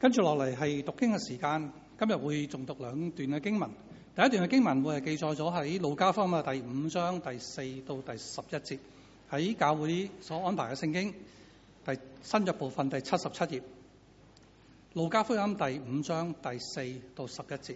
跟住落嚟係讀經嘅時間，今日會重讀兩段嘅經文。第一段嘅經文會係記載咗喺路加福音嘅第5章第4到第11節，喺教會所安排嘅聖經新約部分第77頁。路加福音第5章第4到11節。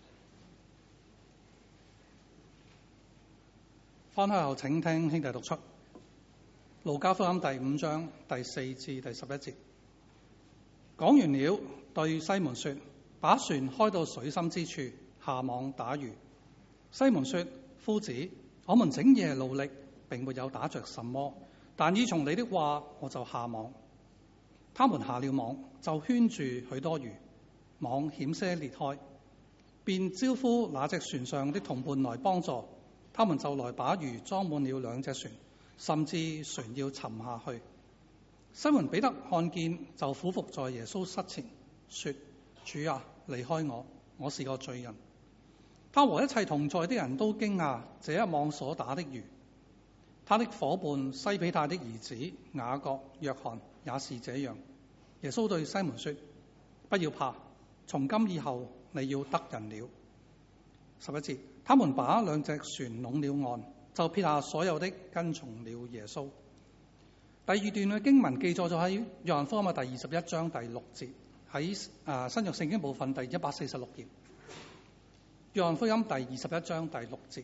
翻開後請聽兄弟讀出。路加福音第5章第4至第11節。講完了，對西門說：把船開到水深之處，下網打魚。西門說：夫子，我們整夜勞力，並沒有打着什麼，但依從你的話，我就下網。他們下了網，就圈住許多魚，網險些裂開，便招呼那隻船上的同伴來幫助。他們就來把魚裝滿了2隻船，甚至船要沉下去。西門彼得看見，就俯伏在耶穌膝前，說：主啊，離開我，我是個罪人。他和一切同在的人都驚訝這一網所打的魚。他的夥伴西庇太的兒子雅各、約翰也是這樣。耶穌對西門說：不要怕，從今以後你要得人了。11節，他們把2隻船攏了岸，就撇下所有的，跟從了耶穌。第二段嘅經文記載咗喺約翰福音第21章第6節，喺新約聖經部分第146頁。約翰福音第21章第6節。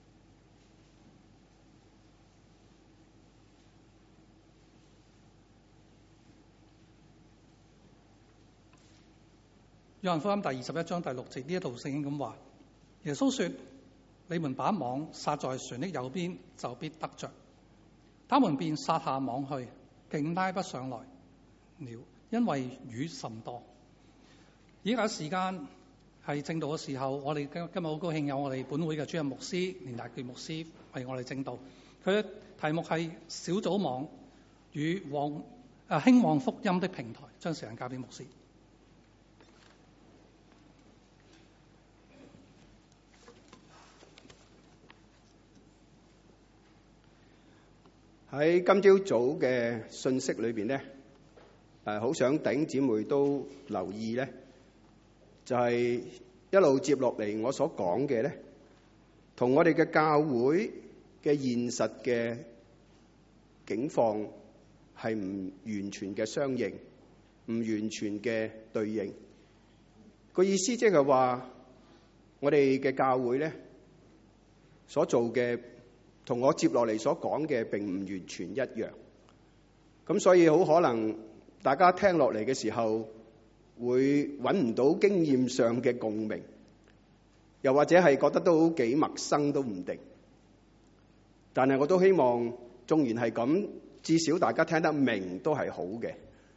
約翰福音第21章第6節，呢一度聖經咁話：耶穌說，你們把網撒在船的右邊，就必得着。他們便撒下網去，竟拉不上來了，因為魚甚多。而家時間係正道嘅時候，我哋今日好高興有我哋本會嘅主任牧師連大傑牧師為我哋正道。佢嘅題目係小組網與興旺福音的平台。將時間交俾牧師。 喺今朝早嘅信息裏邊咧，好想弟兄姊妹都留意咧，就係一路接落嚟我所講嘅咧，同我哋嘅教會嘅現實嘅境況係唔完全嘅相應，唔完全嘅對應。個意思即係話，我哋嘅教會咧所做嘅，同我接落嚟所講嘅並唔完全一樣，咁所以好可能大家聽落嚟嘅時候會揾唔到經驗上嘅共鳴，又或者係覺得都幾陌生都唔定。但係我都希望，縱然係咁，至少大家聽得明都係好嘅。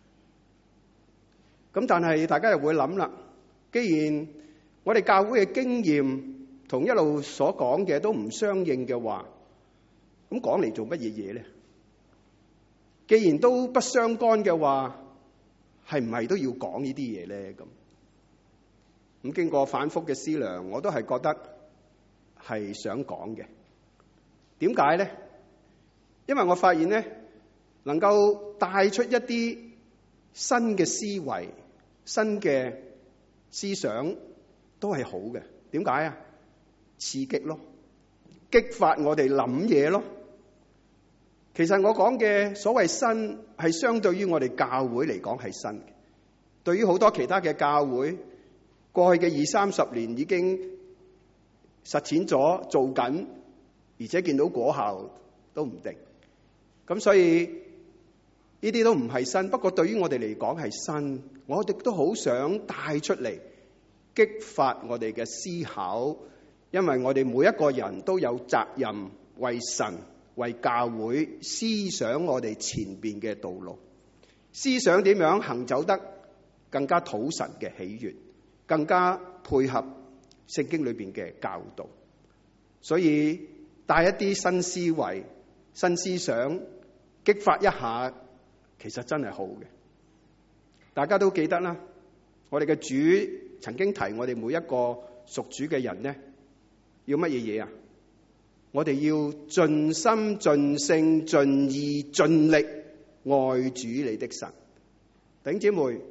咁但係大家又會諗啦，既然我哋教會嘅經驗同一路所講嘅都唔相應嘅話，咁講嚟做乜嘢嘢咧？既然都不相干嘅話，係唔係都要講呢啲嘢咧？咁經過反覆嘅思量，我都係覺得係想講嘅。點解咧？因為我發現咧，能夠帶出一啲新嘅思維、新嘅思想都係好嘅。點解啊？刺激咯，激發我哋諗嘢咯。其實我講嘅所謂新，係相對於我哋教會嚟講係新嘅。對於好多其他嘅教會，過去嘅20-30年已經實踐咗、做緊，而且見到果效都唔定。咁所以呢啲都唔係新，不過對於我哋嚟講係新。我哋都好想帶出嚟，激發我哋嘅思考，因為我哋每一個人都有責任為神、為教會思想我哋前邊嘅道路，思想點樣行走得更加討神嘅喜悅，更加配合聖經裏邊嘅教導。所以帶一啲新思維、新思想，激發一下，其實真係好嘅。大家都記得啦，我哋嘅主曾經提我哋每一個屬主嘅人呢，要乜嘢嘢啊？我哋要盡心盡性盡意盡力愛主你的神。弟兄姊妹，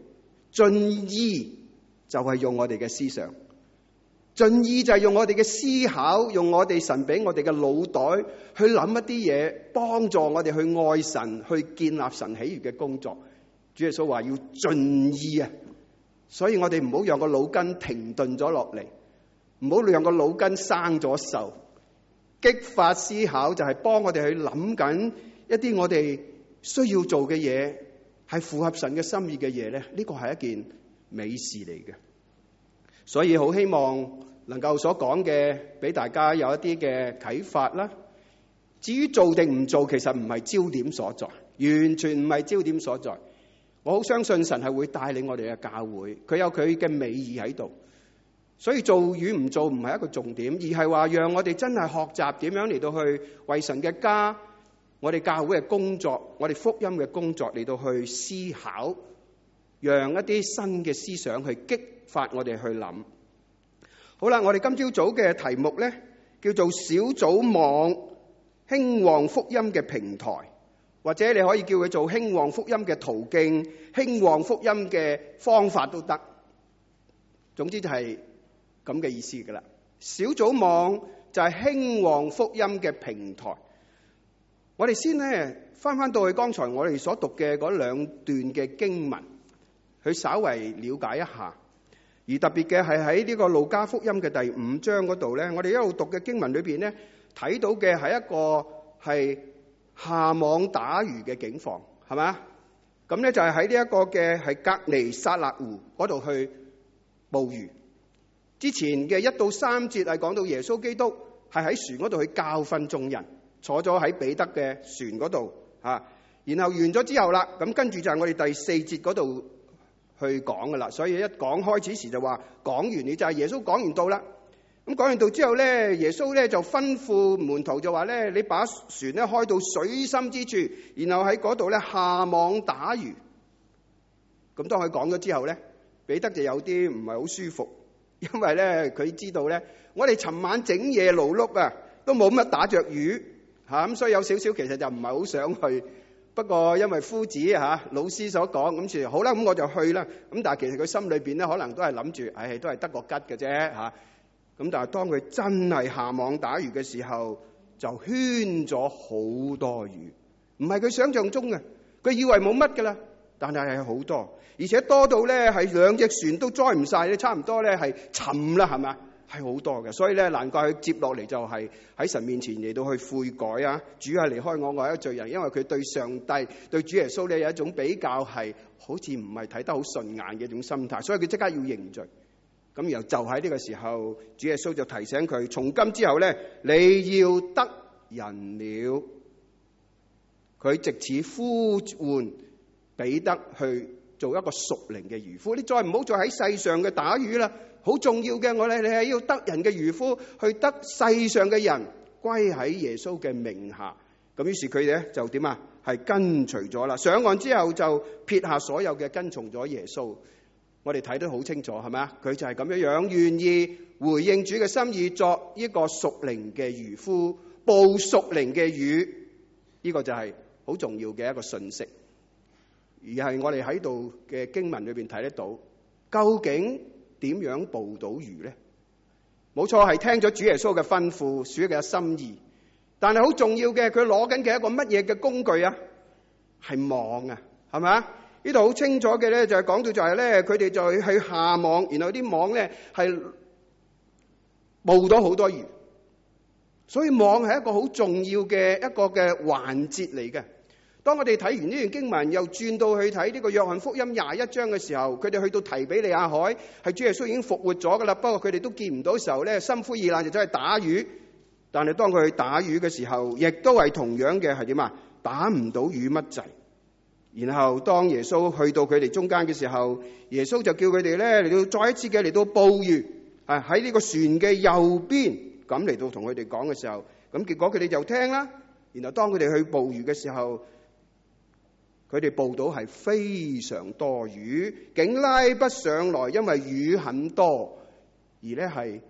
盡意就係用我哋嘅思想，盡意就係用我哋嘅思考，用我哋神俾我哋嘅腦袋去諗一啲嘢，幫助我哋去愛神，去建立神喜悅嘅工作。主耶穌話要盡意啊，所以我哋唔好讓個腦筋停頓咗落嚟，唔好讓個腦筋生咗銹。激發思考就係幫我哋去諗緊一啲我哋需要做嘅嘢，係符合神嘅心意嘅嘢咧。呢個係一件美事嚟嘅，所以好希望能夠所講嘅俾大家有一啲嘅啟發啦。至於做定唔做，其實唔係焦點所在，完全唔係焦點所在。我好相信神係會帶領我哋嘅教會，佢有佢嘅美意喺度。所以做與唔做唔係一個重點，而係話讓我哋真係學習點樣嚟到去為神嘅家、我哋教會嘅工作、我哋福音嘅工作嚟到去思考，讓一啲新嘅思想去激發我哋去諗。好啦，我哋今朝早嘅題目呢，叫做小組網興旺福音嘅平台，或者你可以叫佢做興旺福音嘅途徑、興旺福音嘅方法都得。總之就係咁嘅意思噶啦。小組網就係興旺福音嘅平台。我哋先呢翻到去剛才我哋所讀嘅嗰兩段嘅經文，去稍為了解一下。而特別嘅係喺呢個路加福音嘅第5章嗰度呢，我哋一路讀嘅經文裏邊呢，睇到嘅係一個係下網打魚嘅景況，係咪？咁呢就係喺呢一個嘅係革尼撒勒湖嗰度去捕魚。之前嘅1到3節係講到耶穌基督係喺船嗰度去教訓眾人，坐咗喺彼得嘅船嗰度啊。然後完咗之後啦，咁跟住就係我哋第4節嗰度去講噶啦。所以一講開始時就話講完，你就係耶穌講完道啦。咁講完道之後咧，耶穌咧就吩咐門徒就話咧，你把船咧開到水深之處，然後喺嗰度咧下網打魚。咁當佢講咗之後咧，彼得就有啲唔係好舒服。因為咧，佢知道咧，我哋尋晚整夜勞碌啊，都冇乜打着魚嚇，咁所以有少少其實就唔係好想去。不過因為夫子嚇老師所講，咁就好啦，咁我就去啦。咁但係其實佢心裏邊咧，可能都係諗住，唉，都係得個吉嘅啫嚇。咁但係當佢真係下網打魚嘅時候，就圈咗好多魚，唔係佢想象中嘅，佢以為冇乜㗎啦，但係係好多。而且多到咧係2隻船都載唔晒，咧差唔多咧係沉啦，係咪？係好多嘅，所以咧難怪佢接落嚟就係喺神面前嚟到去悔改啊！主係離開我係一個罪人，因為佢對上帝、對主耶穌咧有一種比較係好似唔係睇得好順眼嘅一種心態，所以佢即刻要認罪。咁然後就喺呢個時候，主耶穌就提醒佢：從今之後咧，你要得人了。佢藉此呼喚彼得去做一個屬靈嘅漁夫，你再唔好再喺世上嘅打魚啦，好重要嘅，你係要得人嘅漁夫，去得世上嘅人歸喺耶穌嘅名下。咁於是佢哋咧就點啊？係跟隨咗啦。上岸之後就撇下所有嘅，跟從咗耶穌。我哋睇得好清楚，係咪啊？佢就係咁樣樣，願意回應主嘅心意，作一個屬靈嘅漁夫，捕屬靈嘅魚。呢個就係好重要嘅一個信息。而係我哋喺度嘅經文裏邊睇得到，究竟點樣捕到魚呢？冇錯，係聽咗主耶穌嘅吩咐，主嘅心意。但係好重要嘅，佢攞緊嘅一個乜嘢嘅工具啊？係網啊，係咪啊？呢度好清楚嘅咧，就係講到就係咧，佢哋就去下網，然後啲網咧係捕到好多魚。所以網係一個好重要嘅一個嘅環節嚟嘅。當我哋睇完呢段經文，又轉到去睇呢個約翰福音21章嘅時候，佢哋去到提比利亞海，係主耶穌已經復活咗噶啦。不過佢哋都見唔到嘅時候咧，心灰意冷就走去打魚。但係當佢去打魚嘅時候，亦都係同樣嘅係點啊？打唔到魚乜滯。然後當耶穌去到佢哋中間嘅時候，耶穌就叫佢哋咧嚟到再一次嘅嚟到捕魚，喺呢個船嘅右邊咁嚟到同佢哋講嘅時候，咁結果佢哋就聽啦。然後當佢哋去捕魚嘅時候，佢哋捕到係非常多魚，竟拉不上來，因為魚很多，而咧係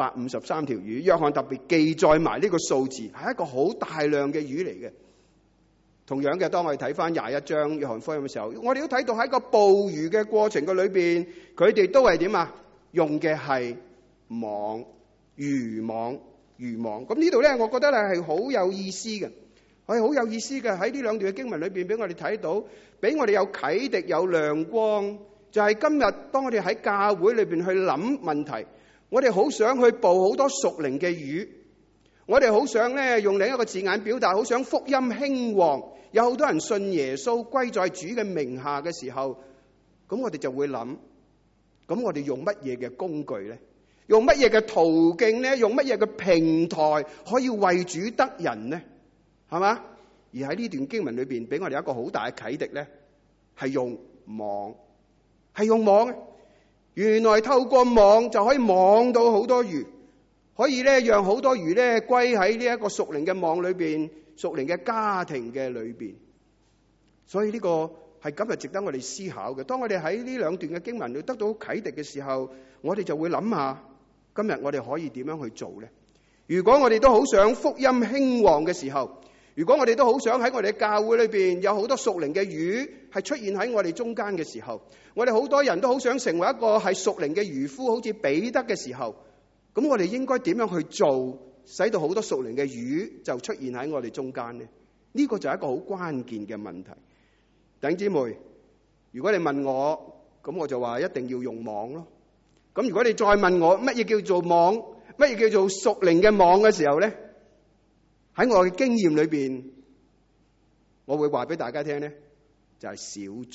153條魚。約翰特別記載埋呢個數字，係一個好大量嘅魚嚟嘅。 同樣嘅，當我哋睇翻21章約翰福音嘅時候，我哋都睇到喺個捕魚嘅過程嘅裏邊，佢哋都係點啊？用嘅係網、漁網。咁呢度咧，我覺得咧係好有意思嘅，係好有意思嘅。喺呢兩段嘅經文裏邊，俾我哋睇到，俾我哋有啟迪、有亮光。就係今日，當我哋喺教會裏邊去諗問題，我哋好想去捕好多屬靈嘅魚，我哋好想咧用另一個字眼表達，好想福音興旺，有好多人信耶穌歸在主嘅名下嘅時候，咁我哋就會諗，咁我哋用乜嘢嘅工具咧？用乜嘢嘅途徑咧？用乜嘢嘅平台可以為主得人咧？係嘛？而喺呢段經文裏邊，俾我哋一個好大嘅啟迪咧，係用網，係用網嘅。原來透過網就可以網到好多魚，可以咧讓好多魚咧歸喺呢一個屬靈嘅網裏邊，屬靈嘅家庭嘅裏邊。所以呢個係今日值得我哋思考嘅。當我哋喺呢兩段嘅經文裏得到啟迪嘅時候，我哋就會諗下，今日我哋可以點樣去做呢？如果我哋都好想福音興旺嘅時候，如果我哋都好想喺我哋嘅教會裏邊有好多屬靈嘅魚係出現喺我哋中間嘅時候，我哋好多人都好想成為一個係屬靈嘅漁夫，好似彼得嘅時候，咁我哋應該點樣去做，使到好多屬靈嘅魚就出現喺我哋中間呢？呢個就係一個好關鍵嘅問題。弟兄姊妹，如果你問我，咁我就話一定要用網咯。咁如果你再問我乜嘢叫做網，乜嘢叫做屬靈嘅網嘅時候咧，喺我嘅經驗裏邊，我會話俾大家聽咧，就係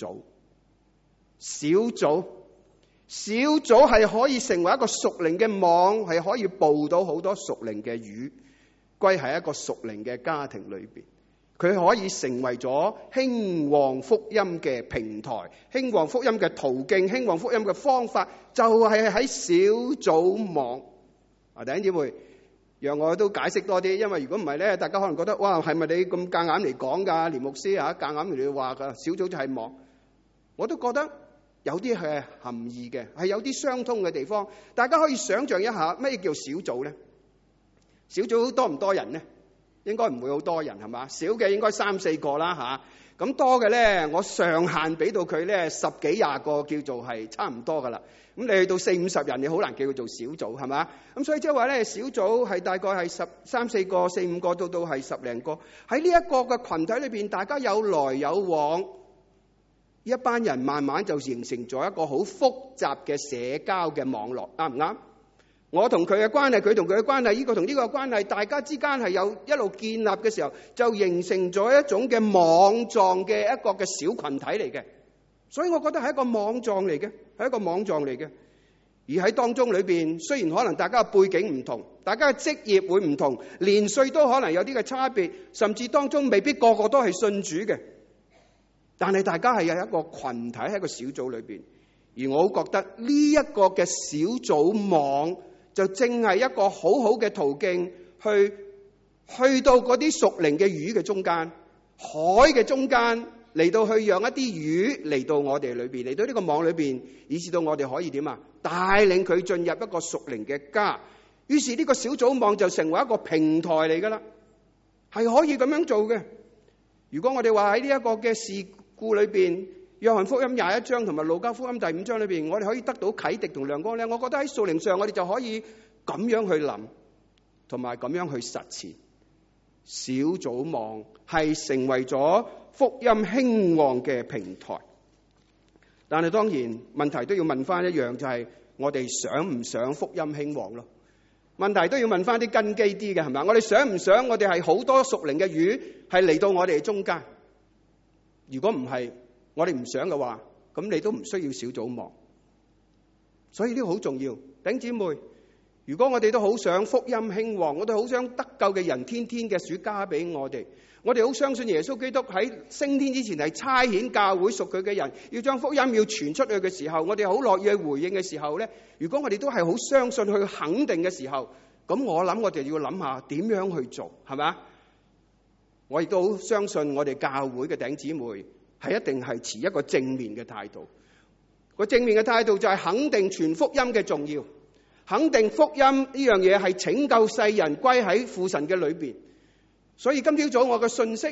小組係可以成為一個屬靈嘅網，係可以捕到好多屬靈嘅魚，歸喺一個屬靈嘅家庭裏邊。佢可以成為咗興旺福音嘅平台，興旺福音嘅途徑，興旺福音嘅方法，就係喺小組網。弟兄姊妹，讓我都解釋多啲，因為如果唔係咧，大家可能覺得哇，係咪你咁夾硬嚟講㗎？連牧師嚇夾硬嚟話㗎，小組就係網。我都覺得有啲係含義嘅，係有啲相通嘅地方。大家可以想像一下，乜嘢叫小組咧？小組多唔多人咧？應該唔會好多人係嘛？少嘅應該3-4個啦嚇。咁多嘅咧，我上限俾到佢咧10幾20個叫做係差唔多㗎啦。咁你去到40-50人，你好難叫佢做小組係嘛？咁所以即係話咧，小組係大概係3-4個、4-5個到係10零個。喺呢一個嘅群體裏邊，大家有來有往，一班人慢慢就形成咗一個好複雜嘅社交嘅網絡，啱唔啱？我同佢嘅關係，佢同佢嘅關係，呢個同呢個嘅關係，大家之間係有一路建立嘅時候，就形成咗一種嘅網狀嘅一個嘅小群體嚟嘅。所以我覺得係一個網狀嚟嘅，係一個網狀嚟嘅。而喺當中裏邊，雖然可能大家嘅背景唔同，大家嘅職業會唔同，年歲都可能有啲嘅差別，甚至當中未必個個都係信主嘅，但係大家係有一個群體喺一個小組裏邊。而我覺得呢一個嘅小組網，就正係一個好好嘅途徑，去到嗰啲屬靈嘅魚嘅中間，海嘅中間，嚟到去讓一啲魚嚟到我哋裏邊，嚟到呢個網裏邊，以至到我哋可以點啊？帶領佢進入一個屬靈嘅家。於是呢個小組網就成為一個平台嚟噶啦，係可以咁樣做嘅。如果我哋話喺呢一個嘅事故裏邊，約翰福音21章同埋路加福音第5章裏邊，我哋可以得到啟迪同亮光咧。我覺得喺屬靈上，我哋就可以咁樣去諗，同埋咁樣去實踐。小組網係成為咗福音興旺嘅平台，但係當然問題都要問翻一樣，就係我哋想唔想福音興旺咯？問題都要問翻啲根基啲嘅，係咪？我哋想唔想我哋係好多屬靈嘅魚係嚟到我哋中間？如果唔係，我哋唔想嘅話，咁你都唔需要小組網。所以呢個好重要，弟兄姊妹。如果我哋都好想福音興旺，我哋好想得救嘅人天天嘅主加俾我哋，我哋好相信耶穌基督喺升天之前係差遣教會屬佢嘅人，要將福音要傳出去嘅時候，我哋好樂意去回應嘅時候咧，如果我哋都係好相信去肯定嘅時候，咁我諗我哋要諗下點樣去做，係咪啊？我亦都好相信我哋教會嘅弟兄姊妹係一定係持一個正面嘅態度。個正面嘅態度就係肯定傳福音嘅重要，肯定福音呢樣嘢係拯救世人歸喺父神嘅裏邊。所以今朝早我嘅信息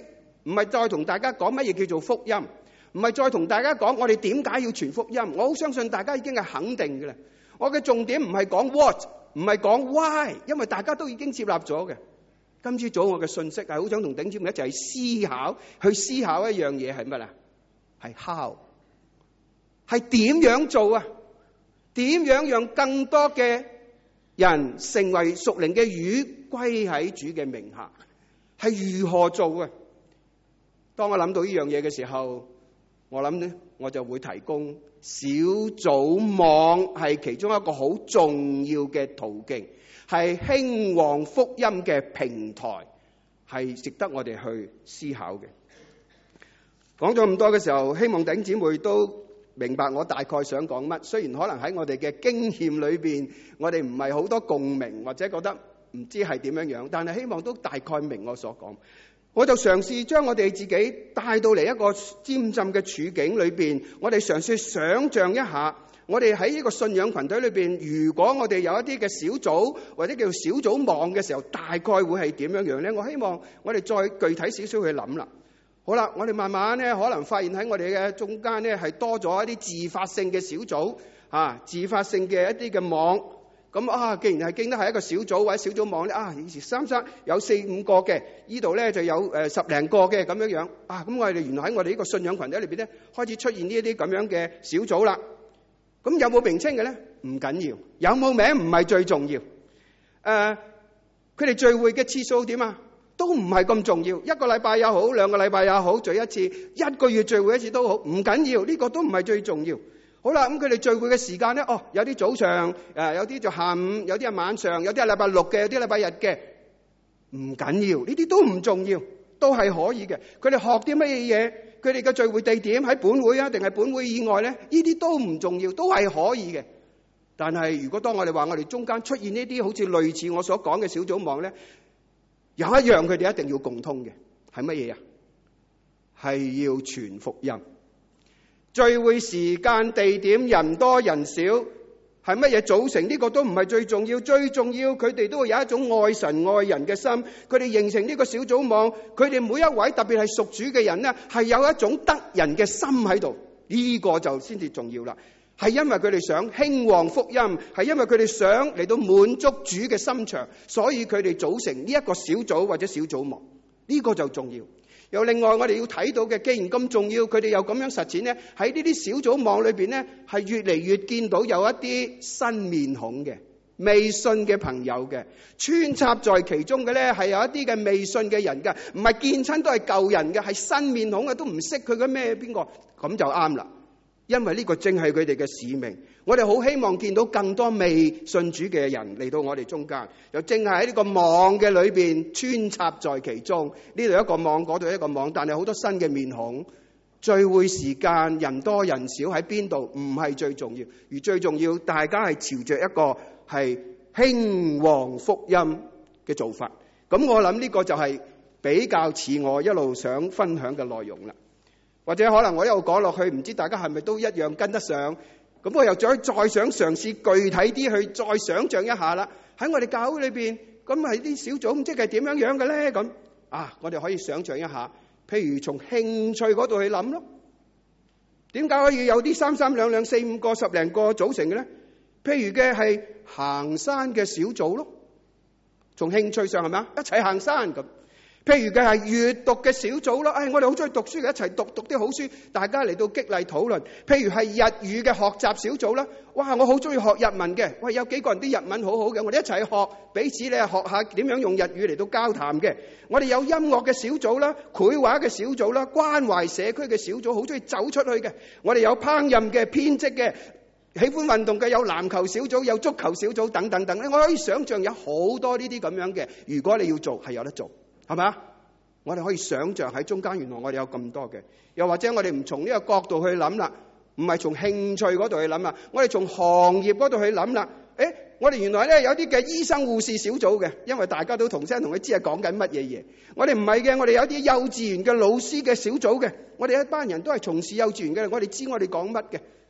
唔係再同大家講乜嘢叫做福音，唔係再同大家講我哋點解要傳福音。我好相信大家已經係肯定嘅啦。我嘅重點唔係講 what， 唔係講 why， 因為大家都已經接納咗嘅。今朝早我嘅信息係好想同弟兄姊妹一齊思考，去思考一樣嘢係乜啊？係 how， 係點樣做啊？點樣讓更多嘅人成為屬靈嘅魚歸喺主嘅名下？係如何做啊？當我諗到呢樣嘢嘅時候，我諗咧，我就會提供小組網係其中一個好重要嘅途徑，係興旺福音嘅平台，係值得我哋去思考嘅。講咗咁多嘅時候，希望弟兄姊妹都明白我大概想講乜。雖然可能喺我哋嘅經驗裏邊，我哋唔係好多共鳴，或者覺得唔知係點樣樣，但係希望都大概明我所講。我就嘗試將我哋自己帶到嚟一個尖浸嘅處境裏邊，我哋嘗試想像一下，我哋喺呢個信仰群體裏邊，如果我哋有一啲嘅小組或者叫小組網嘅時候，大概會係點樣樣咧？我希望我哋再具體少少去諗啦。好啦，我哋慢慢咧，可能發現喺我哋嘅中間咧，係多咗一啲自發性嘅小組，自發性嘅一啲嘅網。咁既然係經得係一個小組或者小組網咧，以前三室有4、5個嘅，呢度咧就有10零個嘅咁樣樣。咁我哋原來喺我哋呢個信仰群體裏邊咧，開始出現呢一啲咁樣嘅小組啦。咁有冇名稱嘅咧？唔緊要，有冇名唔係最重要。佢哋聚會嘅次數點啊？都唔係咁重要。1個禮拜也好，2個禮拜也好，聚一次，1個月聚會一次都好，唔緊要。呢個都唔係最重要。好啦，咁佢哋聚會嘅時間咧，有啲早上，有啲就下午，有啲係晚上，有啲係禮拜六嘅，有啲禮拜日嘅，唔緊要，呢啲都唔重要，都係可以嘅。佢哋學啲乜嘢？佢哋嘅聚會地點喺本會啊，定係本會以外咧？呢啲都唔重要，都係可以嘅。但係如果當我哋話我哋中間出現呢啲好似類似我所講嘅小組網咧，有一樣佢哋一定要共通嘅，係乜嘢啊？係要傳福音。聚會時間、地點、人多人少，係乜嘢組成？呢個都唔係最重要。最重要，佢哋都會有一種愛神愛人嘅心。佢哋形成呢個小組網，佢哋每一位特別係屬主嘅人呢，係有一種得人嘅心喺度。呢個就先至重要啦。係因為佢哋想興旺福音，係因為佢哋想嚟到滿足主嘅心腸，所以佢哋組成呢一個小組或者小組網。呢個就重要。又另外我哋要睇到嘅，既然咁重要，佢哋又咁樣實踐呢，喺呢啲小組網裏邊呢，係越嚟越見到有一啲新面孔嘅未信嘅朋友嘅，穿插在其中嘅呢，係有一啲嘅未信嘅人嘅，唔係見親都係舊人嘅，係新面孔嘅，都唔識佢嘅咩邊個，咁就啱啦。因為呢個正係佢哋嘅使命，我哋好希望見到更多未信主嘅人嚟到我哋中間，又正係喺呢個網嘅裏邊穿插在其中，呢度一個網，嗰度一個網，但係好多新嘅面孔。聚會時間人多人少喺邊度唔係最重要，而最重要大家係朝着一個係興旺福音嘅做法。咁我諗呢個就係比較似我一路想分享嘅內容啦。或者可能我一路講落去，唔知大家係咪都一樣跟得上？咁我又再想嘗試具體啲去再想像一下啦。喺我哋教會裏邊，咁係啲小組即係點樣樣嘅咧？咁我哋可以想像一下，譬如從興趣嗰度去諗咯。點解可以有啲3、3、2、2、4、5個、10零個組成嘅咧？譬如嘅係行山嘅小組咯，從興趣上係咪啊？一齊行山咁。譬如嘅係閱讀嘅小組咯，我哋好中意讀書嘅，一齊讀啲好書，大家嚟到激勵討論。譬如係日語嘅學習小組啦，哇！我好中意學日文嘅，喂，有幾個人啲日文好好嘅，我哋一齊學，彼此咧學下點樣用日語嚟到交談嘅。我哋有音樂嘅小組啦，繪畫嘅小組啦，關懷社區嘅小組，好中意走出去嘅。我哋有烹飪嘅、編織嘅，喜歡運動嘅，有籃球小組、有足球小組等等等咧。我可以想象有好多呢啲咁樣嘅，如果你要做係有得做。係咪啊？我哋可以想像喺中間，原來我哋有咁多嘅。又或者我哋唔從呢個角度去諗啦，唔係從興趣嗰度去諗啦，我哋從行業嗰度去諗啦。我哋原來咧有啲嘅醫生護士小組嘅，因為大家都同聲同佢知係講緊乜嘢嘢。我哋唔係嘅，我哋有啲幼稚園嘅老師嘅小組嘅，我哋一班人都係從事幼稚園嘅，我哋知我哋講乜嘅。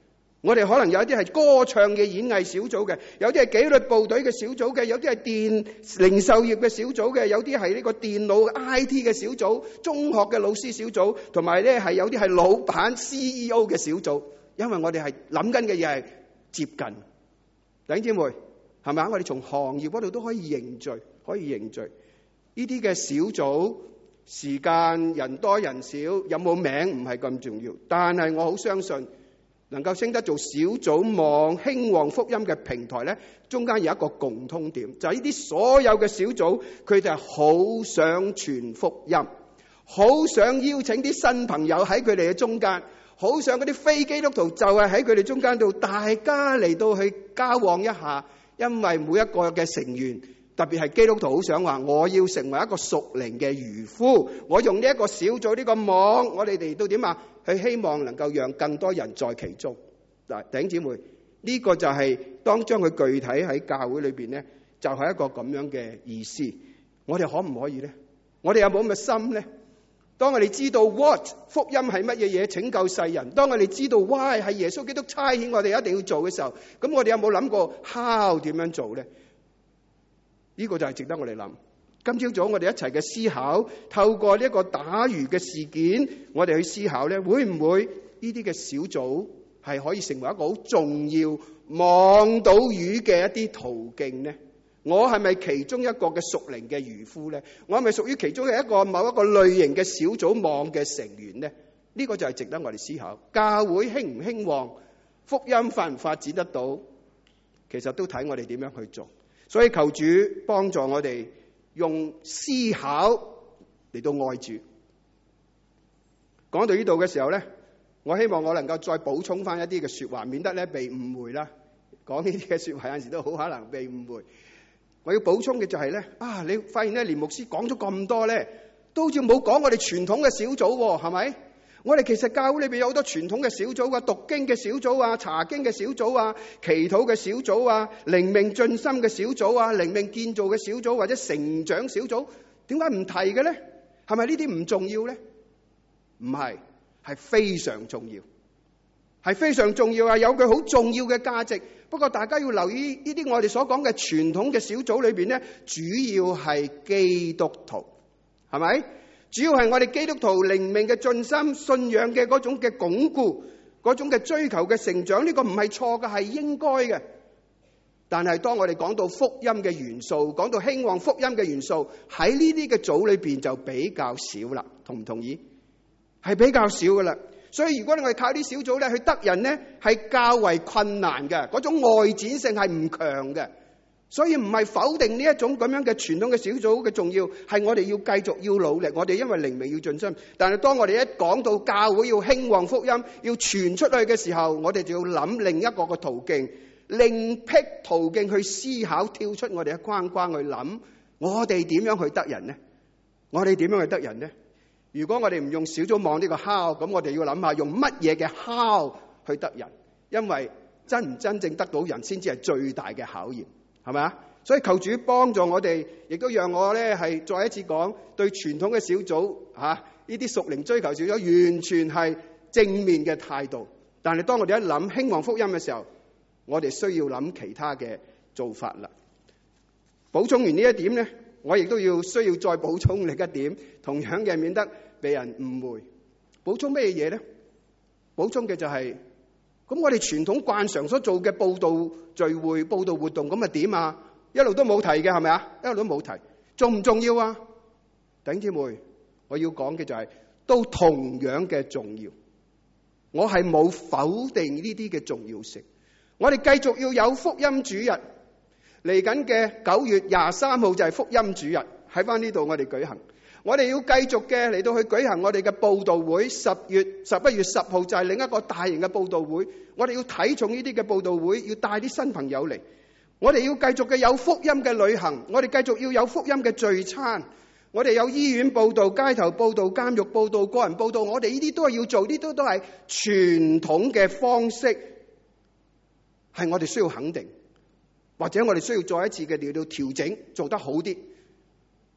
我哋可能有一啲係歌唱嘅演藝小組嘅，有啲係紀律部隊嘅小組嘅，有啲係零售業嘅小組嘅，有啲係呢個電腦 IT 嘅小組，中學嘅老師小組，同埋咧係有啲係老闆 CEO 嘅小組。因為我哋係諗緊嘅嘢係接近，弟兄姊妹係咪啊？我哋從行業嗰度都可以凝聚，呢啲嘅小組，時間人多人少，有冇名唔係咁重要，但係我好相信能夠升得做小組望興旺福音嘅平台咧，中間有一個共通點，就係呢啲所有嘅小組，佢哋係好想傳福音，好想邀請啲新朋友喺佢哋嘅中間，好想嗰啲非基督徒就係喺佢哋中間度，大家嚟到去交往一下，因為每一個嘅成員，特別係基督徒，好想話我要成為一個屬靈嘅漁夫，我用呢一個小組呢個網，我哋嚟到點啊？佢希望能夠讓更多人在其中。嗱，弟兄姊妹，呢個就係當將佢具體喺教會裏邊咧，就係一個咁樣嘅意思。我哋可唔可以咧？我哋有冇咁嘅心咧？當我哋知道 what 福音係乜嘢嘢拯救世人，當我哋知道 why 係耶穌基督差遣我哋一定要做嘅時候，咁我哋有冇諗過 how 點樣做咧？呢個就係值得我哋諗。今朝早我哋一齊嘅思考，透過呢一個打魚嘅事件，我哋去思考咧，會唔會呢啲嘅小組係可以成為一個好重要望到魚嘅一啲途徑咧？我係咪其中一個嘅屬靈嘅漁夫咧？我係咪屬於其中嘅一個某一個類型嘅小組網嘅成員咧？呢個就係值得我哋思考。教會興唔興旺，福音發唔發展得到，其實都睇我哋點樣去做。所以求主幫助我哋用思考嚟到愛主。講到呢度嘅時候咧，我希望我能夠再補充翻一啲嘅說話，免得咧被誤會啦。講呢啲嘅說話有陣時都好可能被誤會。我要補充嘅就係咧，你發現咧連牧師講咗咁多咧，都好似冇講我哋傳統嘅小組喎，係咪？我哋其實教會裏邊有好多傳統嘅小組啊，讀經嘅小組啊，查經嘅小組啊，祈禱嘅小組啊，靈命進深嘅小組啊，靈命建造嘅小組或者成長小組，點解唔提嘅咧？係咪呢啲唔重要咧？唔係，係非常重要，係非常重要啊！有佢好重要嘅價值。不過大家要留意呢啲我哋所講嘅傳統嘅小組裏邊咧，主要係基督徒，係咪？主要係我哋基督徒靈命嘅進深、信仰嘅嗰種嘅鞏固、嗰種嘅追求嘅成長，呢個唔係錯嘅，係應該嘅。但係當我哋講到福音嘅元素，講到興旺福音嘅元素，喺呢啲嘅組裏邊就比較少啦。同唔同意？係比較少噶啦。所以如果我哋靠啲小組咧去得人咧，係較為困難嘅，嗰種外展性係唔強嘅。所以唔係否定呢一種咁樣嘅傳統嘅小組嘅重要，係我哋要繼續要努力。我哋因為靈命要進深，但係當我哋一講到教會要興旺福音，要傳出去嘅時候，我哋就要諗另一個嘅途徑，另闢途徑去思考，跳出我哋嘅框框去諗，我哋點樣去得人呢？我哋點樣去得人呢？如果我哋唔用小組網呢個 how， 咁我哋要諗下用乜嘢嘅 how 去得人，因為真唔真正得到人先至係最大嘅考驗，係咪啊？所以求主幫助我哋，亦都讓我咧係再一次講，對傳統嘅小組呢啲屬靈追求小組完全係正面嘅態度。但係當我哋一諗興旺福音嘅時候，我哋需要諗其他嘅做法啦。補充完呢一點咧，我亦都需要再補充另一點，同樣嘅免得被人誤會。補充咩嘢咧？補充嘅就係，咁我哋傳統慣常所做嘅佈道聚會、佈道活動，咁啊點啊？一路都冇提嘅係咪啊？一路都冇提，重唔重要啊？弟兄姊妹，我要講嘅就係，都同樣嘅重要。我係冇否定呢啲嘅重要性。我哋繼續要有福音主日，嚟緊嘅9月23號就係福音主日，喺翻呢度我哋舉行。我哋要繼續嘅嚟到去舉行我哋嘅佈道會，11月10號就係另一個大型嘅佈道會。我哋要睇重呢啲嘅佈道會，要帶啲新朋友嚟。我哋要繼續嘅有福音嘅旅行，我哋繼續要有福音嘅聚餐。我哋有醫院佈道、街頭佈道、監獄佈道、個人佈道，我哋呢啲都係要做，呢啲都係傳統嘅方式，係我哋需要肯定，或者我哋需要再一次嘅嚟到調整，做得好啲。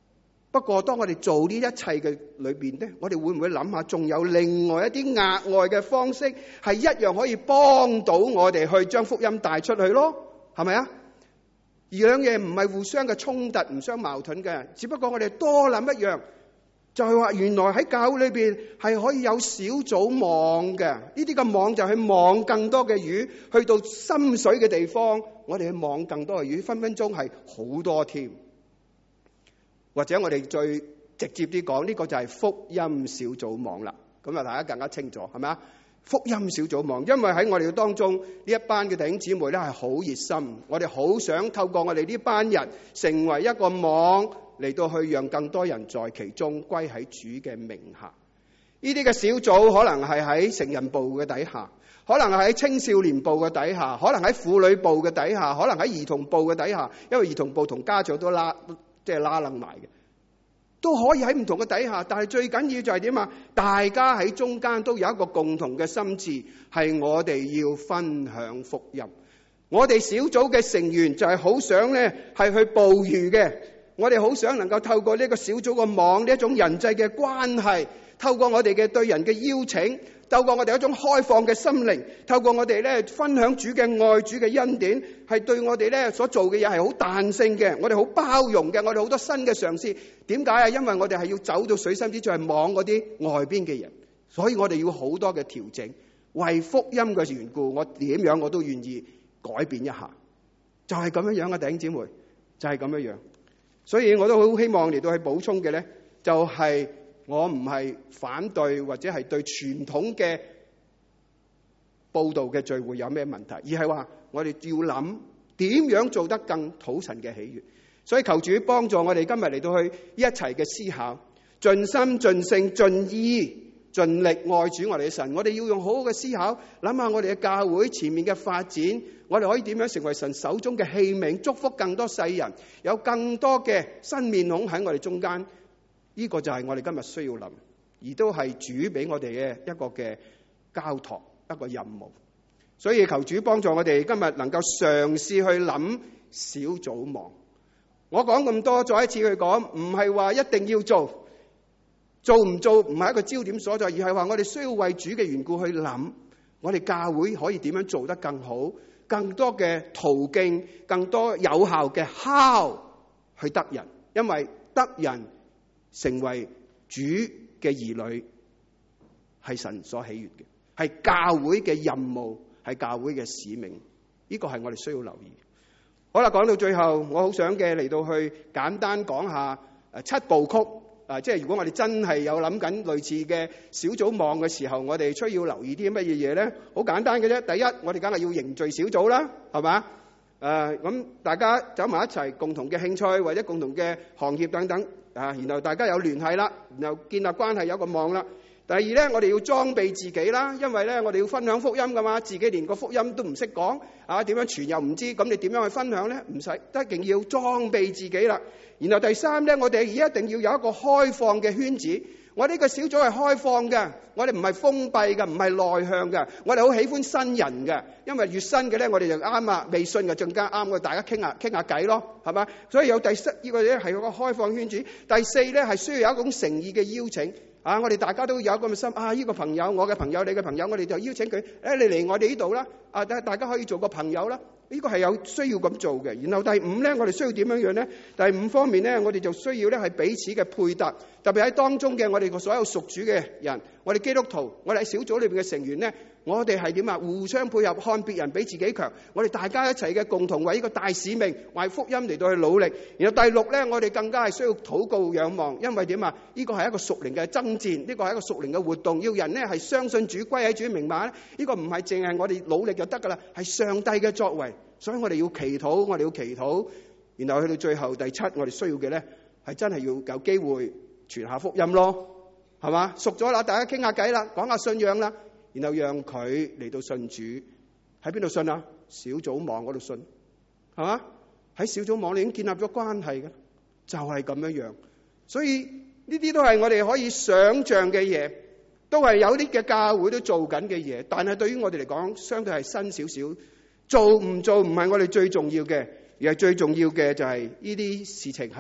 不過當我哋做呢一切嘅裏邊咧，我哋會唔會諗下仲有另外一啲額外嘅方式係一樣可以幫到我哋去將福音帶出去咯？係咪啊？而兩嘢唔係互相嘅衝突，唔相矛盾嘅，只不過我哋多諗一樣，就係話原來喺教會裏邊係可以有小組網嘅，呢啲嘅網就係網更多嘅魚，去到深水嘅地方，我哋去網更多嘅魚，分分鐘係好多添。或者我哋最直接啲講，呢個就係福音小組網啦。咁啊，大家更加清楚係咪啊？福音小組網，因為喺我哋當中呢一班嘅弟兄姊妹咧係好熱心，我哋好想透過我哋呢班人成為一個網，嚟到去讓更多人在其中歸喺主嘅名下。呢啲嘅小組可能係喺成人部嘅底下，可能係喺青少年部嘅底下，可能喺婦女部嘅底下，可能喺兒童部嘅底下，因為兒童部同家長都拉楞埋嘅，都可以喺唔同嘅底下。但係最緊要就係點啊？大家喺中間都有一個共同嘅心志，係我哋要分享福音。我哋小組嘅成員就係好想咧係去捕魚嘅，我哋好想能夠透過呢個小組嘅網，呢一種人際嘅關係，透過我哋嘅對人嘅邀請，透過我哋一種開放嘅心靈，透過我哋咧分享主嘅愛、主嘅恩典，係對我哋咧所做嘅嘢係好彈性嘅，我哋好包容嘅，我哋好多新嘅嘗試。點解啊？因為我哋係要走到水深之處，係網嗰啲外邊嘅人，所以我哋要好多嘅調整。為福音嘅緣故，我點樣我都願意改變一下，就係咁樣樣嘅弟兄姊妹，就係咁樣樣。所以我都好希望嚟到去補充嘅咧，就係我唔係反對或者係對傳統嘅佈道嘅聚會有咩問題，而係話我哋要諗點樣做得更討神嘅喜悅。所以求主幫助我哋今日嚟到去一齊嘅思考，盡心盡性盡意盡力愛主我哋嘅神。我哋要用好好嘅思考，諗下我哋嘅教會前面嘅發展，我哋可以點樣成為神手中嘅器皿，祝福更多世人，有更多嘅新面孔喺我哋中間。呢個就係我哋今日需要諗，而都係主俾我哋嘅一個嘅交託，一個任務。所以求主幫助我哋今日能夠嘗試去諗小組網。我講咁多，再一次去講，唔係話一定要做，做唔做唔係一個焦點所在，而係話我哋需要為主嘅緣故去諗，我哋教會可以點樣做得更好，更多嘅途徑，更多有效嘅 how 去得人，因為得人成為主嘅兒女係神所喜悅嘅，係教會嘅任務，係教會嘅使命。呢個係我哋需要留意。好啦，講到最後，我好想嘅嚟到去簡單講下7部曲。即係如果我哋真係有諗緊類似嘅小組網嘅時候，我哋需要留意啲乜嘢嘢咧？好簡單嘅啫。第一，我哋梗係要凝聚小組啦，係嘛？咁大家走埋一齊，共同嘅興趣或者共同嘅行業等等，然後大家有聯繫啦，然後建立關係，有個網啦。第二咧，我哋要裝備自己啦，因為咧我哋要分享福音噶嘛，自己連個福音都唔識講，點樣傳又唔知，咁你點樣去分享咧？唔使，一定要裝備自己啦。然後第三咧，我哋一定要有一個開放嘅圈子。我呢個小組係開放嘅，我哋唔係封閉嘅，唔係內向嘅，我哋好喜歡新人嘅，因為越新嘅咧，我哋就啱啊，未信就更加啱，我哋大家傾下偈咯，係嘛？所以有第四呢個咧係一個開放圈子。第四咧係需要有一種誠意嘅邀請。我哋大家都有一個心，呢個朋友，我嘅朋友，你嘅朋友，我哋就邀請佢，你嚟我哋呢度啦，大家可以做個朋友啦。呢個係有需要咁做嘅。然後第五咧，我哋需要點樣樣咧？第五方面咧，我哋就需要咧係彼此嘅配搭，特別喺當中嘅我哋所有屬主嘅人，我哋基督徒，我哋喺小組裏邊嘅成員咧，我哋係點啊？互相配合，看別人比自己強，我哋大家一齊嘅共同為呢個大使命，為福音嚟到去努力。然後第六咧，我哋更加係需要禱告仰望，因為點啊？呢個係一個屬靈嘅爭戰，呢個係一個屬靈嘅活動，要人咧係相信主，歸喺主名下咧，呢個唔係淨係我哋努力就得噶啦，係上帝嘅作為。所以我哋要祈禱，我哋要祈禱，然後去到最後第七，我哋需要嘅咧係真係要有機會傳下福音咯，係嘛？熟咗啦，大家傾下偈啦，講下信仰啦，然後讓佢嚟到信主。喺邊度信啊？小組網嗰度信，係嘛？喺小組網你已經建立咗關係嘅，就係咁樣樣。所以呢啲都係我哋可以想像嘅嘢，都係有啲嘅教會都做緊嘅嘢，但係對於我哋嚟講，相對係新少少。做唔做唔係我哋最重要嘅，而係最重要嘅就係呢啲事情係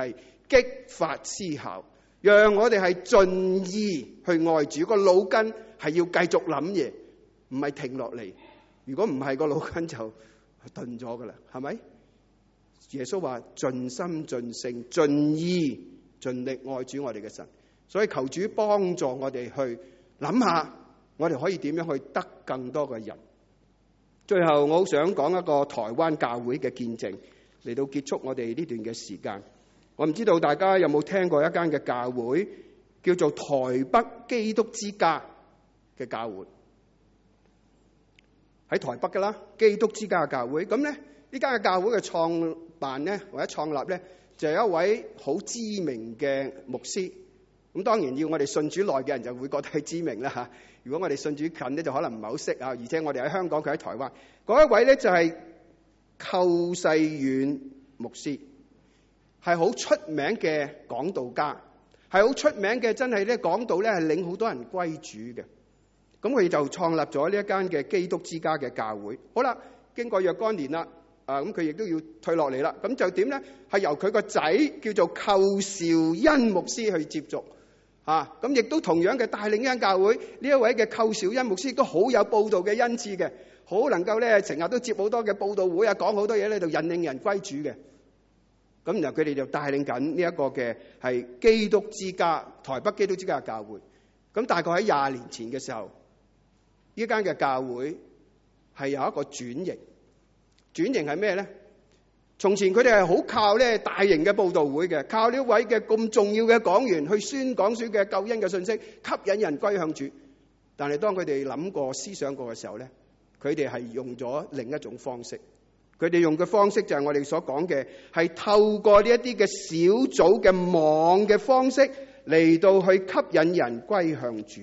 激發思考，讓我哋係盡意去愛主。個腦筋係要繼續諗嘢，唔係停落嚟。如果唔係，個腦筋就頓咗噶啦，係咪？耶穌話盡心盡性盡意盡力愛主我哋嘅神，所以求主幫助我哋去諗下，我哋可以點樣去得更多嘅人。最後我好想講一個台灣教會嘅見證嚟到結束我哋呢段嘅時間。我唔知道大家有冇聽過一間嘅教會叫做台北基督之家嘅教會，喺台北噶啦，基督之家嘅教會。咁咧呢間嘅教會嘅創辦咧或者創立咧就係一位好知名嘅牧師。咁當然要我哋信主耐嘅人就會覺得係知名啦嚇。如果我哋信主近咧就可能唔係好識啊。而且我哋喺香港，佢喺台灣。嗰一位咧就係寇世遠牧師，係好出名嘅講道家，係好出名嘅，真係咧講道咧係領好多人歸主嘅。咁佢就創立咗呢一間嘅基督之家嘅教會。好啦，經過若干年啦，咁佢亦都要退落嚟啦。咁就點咧？係由佢個仔叫做寇兆恩牧師去接續。咁亦都同樣嘅帶領一間教會。呢一位嘅寇兆恩牧師都好有佈道嘅恩賜嘅，好能夠咧成日都接好多嘅佈道會啊，講好多嘢咧，就引領人歸主嘅。咁然後佢哋就帶領緊呢一個嘅係基督之家，台北基督之家嘅教會。咁大概喺20年前嘅時候，呢間嘅教會係有一個轉型。轉型係咩咧？從前佢哋係好靠咧大型嘅佈道會嘅，靠呢位嘅咁重要嘅講員去宣講書嘅救恩嘅信息，吸引人歸向主。但係當佢哋諗過、思想過嘅時候咧，佢哋係用咗另一種方式。佢哋用嘅方式就係我哋所講嘅，係透過呢一啲嘅小組嘅網嘅方式嚟到去吸引人歸向主。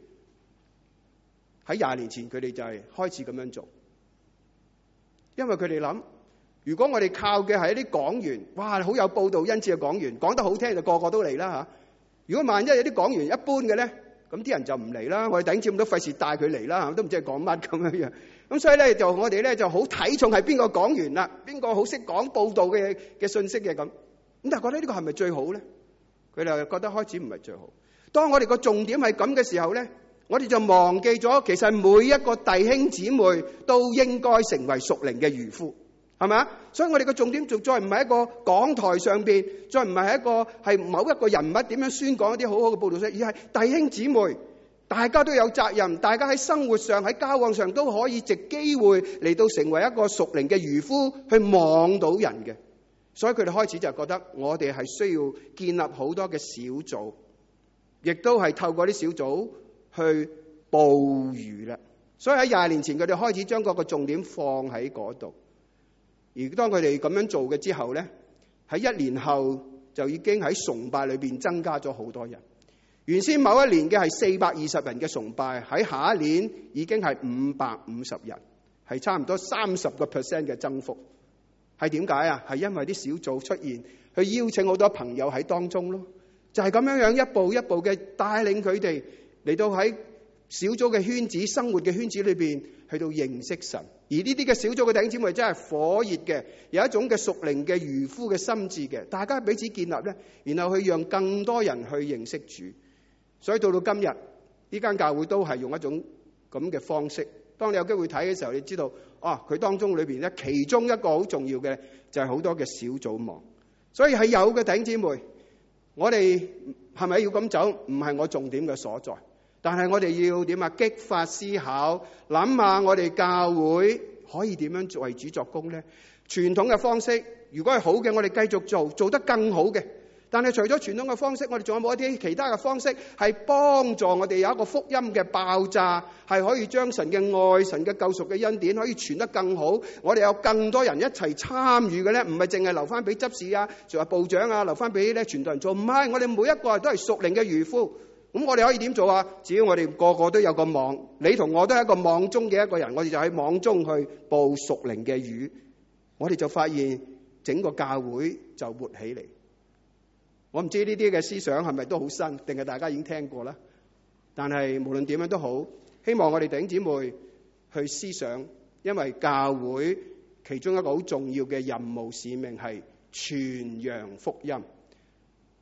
喺20年前，佢哋就係開始咁樣做，因為佢哋諗，如果我哋靠嘅係一啲講員，哇，好有佈道恩賜嘅講員，講得好聽就個個都嚟啦嚇。如果萬一有啲講員一般嘅咧，咁啲人就唔嚟啦。我哋頂住咁多費事帶佢嚟啦，都唔知係講乜咁樣樣。咁所以咧，就我哋咧就好睇重係邊個講員啦，邊個好識講佈道嘅信息嘅咁。咁但係覺得呢個係咪最好咧？佢哋覺得開始唔係最好。當我哋個重點係咁嘅時候咧，我哋就忘記咗其實每一個弟兄姊妹都應該成為屬靈嘅漁夫，係咪啊？所以我哋個重點就再唔係一個講台上邊，再唔係一個係某一個人物點樣宣講一啲好好嘅佈道書，而係弟兄姊妹大家都有責任，大家喺生活上喺交往上都可以藉機會嚟到成為一個屬靈嘅漁夫，去望到人嘅。所以佢哋開始就覺得我哋係需要建立好多嘅小組，亦都係透過啲小組去捕魚啦。所以喺20年前佢哋開始將嗰個重點放喺嗰度。而當佢哋咁樣做嘅之後咧，喺1年後就已經喺崇拜裏邊增加咗好多人。原先某一年嘅係420人嘅崇拜，喺下一年已經係550人，係差唔多30% 嘅增幅。係點解啊？係因為啲小組出現，去邀請好多朋友喺當中咯。就係咁樣樣一步一步嘅帶領佢哋嚟到喺小組嘅圈子、生活嘅圈子裏邊去到認識神。而呢啲嘅小組嘅弟兄姊妹真係火熱嘅，有一種嘅屬靈嘅漁夫嘅心志嘅，大家彼此建立咧，然後去讓更多人去認識主。所以到今日呢間教會都係用一種咁嘅方式。當你有機會睇嘅時候，你知道佢當中裏邊咧，其中一個好重要嘅就係好多嘅小組網。所以係有嘅弟兄姊妹，我哋係咪要咁走？唔係我重點嘅所在，但係我哋要點啊？激發思考，諗下我哋教會可以點樣為主作工咧？傳統嘅方式如果係好嘅，我哋繼續做得更好嘅。但係除咗傳統嘅方式，我哋仲有冇一啲其他嘅方式係幫助我哋有一個福音嘅爆炸，係可以將神嘅愛、神嘅救贖嘅恩典可以傳得更好？我哋有更多人一齊參與嘅咧，唔係淨係留翻俾執事啊，仲有部長啊，留翻俾咧傳道人做。唔係，我哋每一個都係屬靈嘅漁夫。咁我哋可以點做啊？只要我哋個個都有個網，你同我都係一個網中嘅一個人，我哋就喺網中去捕屬靈嘅魚，我哋就發現整個教會就活起嚟。我唔知呢啲嘅思想係咪都好新，定係大家已經聽過啦？但係無論點樣都好，希望我哋弟兄姊妹去思想，因為教會其中一個好重要嘅任務使命係傳揚福音。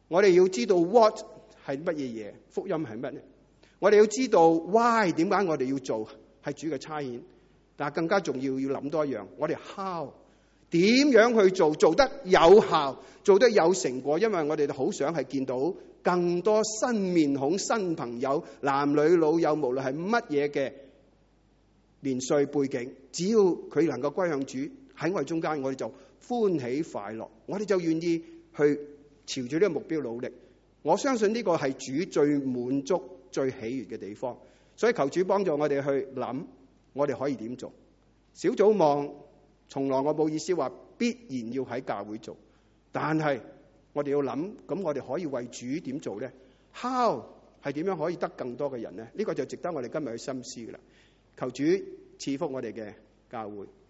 我哋要知道 what 係乜嘢嘢，福音係乜呢？我哋要知道 why 點解我哋要做係主嘅差遣，但係更加重要要諗多一樣，我哋 how 點樣去做，做得有效，做得有成果，因為我哋好想係見到更多新面孔、新朋友、男女老幼，無論係乜嘢嘅年歲背景，只要佢能夠歸向主，喺我哋中間，我哋就歡喜快樂，我哋就願意去朝住呢個目標努力。我相信呢個係主最滿足、最喜悅嘅地方，所以求主幫助我哋去諗，我哋可以點做。小組望從來我冇意思話必然要喺教會做，但係我哋要諗，咁我哋可以為主點做呢？ How 係點樣可以得更多嘅人呢？呢個就值得我哋今日去深思㗎啦。求主賜福我哋嘅教會。